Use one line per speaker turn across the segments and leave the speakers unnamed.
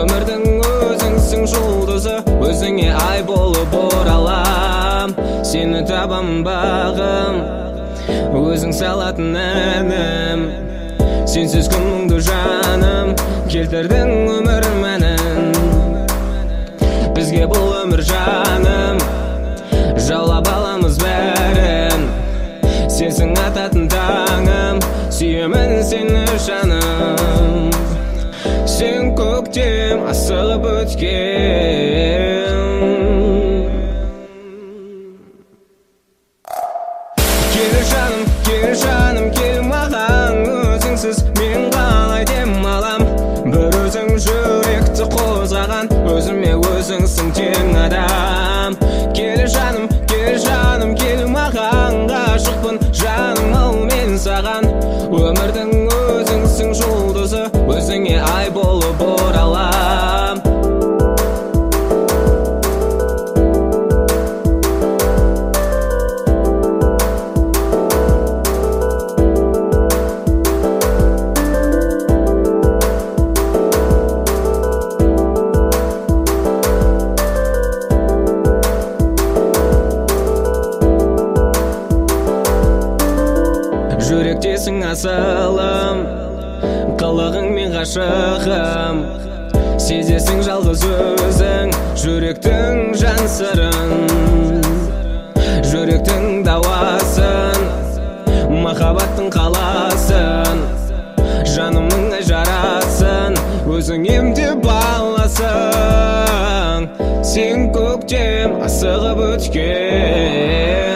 Өмірдің өзіңсің жұлдызы, өзіңе ай болып оралам. Сені табам бағым, өзің салатын әнім. Сенсіз күн мұңды жаным, келтірдің өмір мәнін. Бізге бұл өмір жаным, жаулап аламыз бәрін. Сенсің ататын таңым, сүйемін сені жаным. Сен көктем асылып өткен. Кел жаным, кел маған. Өзіңсіз мен қалай дем алам. Бір өзің жүректі қозғаған, өзіме өзіңсің тең адам. Кел жаным, кел маған. Ғашықпын жаным ау мен саған. Өмірдің өзіңсің жұлдызы, өзіңе ай болып оралам. Жүректесің асылым, қылығың мен ғашығым. Сезесің жалғыз өзің жүректің жан сырын. Жүректің дауасын, махаббаттың қаласын. Жанымның жарасын, өзің емдеп аласың. Сен көктем асығып өткен.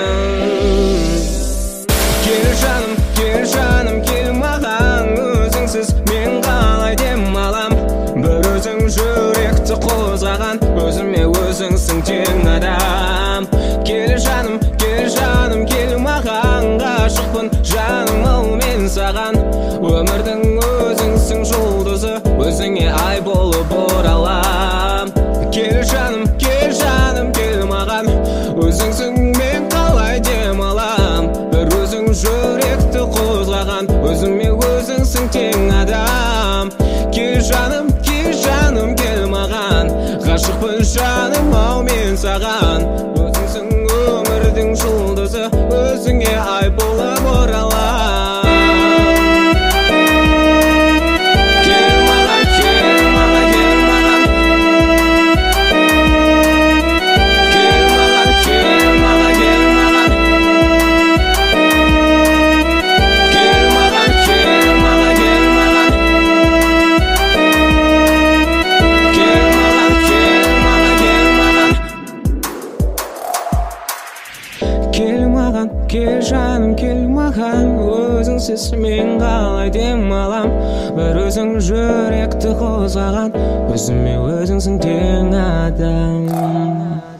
Кел жаным, кел маған. Өзіңсіз мен қалай дем алам. Бір өзің жүректі қозғаған, өзіме өзіңсің тең адам. Кел жаным, кел маған. Ғашықпын жаным ау мен саған. Өмірдің өзіңсің жұлдызы, өзіңе ай болып оралам. Кел жаным, кел маған. Өзіңсің мен қалай дем алам. Бір өзің жүректі қозғаған, өзіме өзіңсің тең адам. Кел жаным, кел маған. Ғашықпын жаным ау мен саған. Өзіңсің өмірдің жұлдызы, өзіңе ай болып оралам. Кел жаным, кел маған. Өзіңсіз мен қалай дем алам. Бір өзің жүректі қозғаған, өзіме өзіңсің тең адам.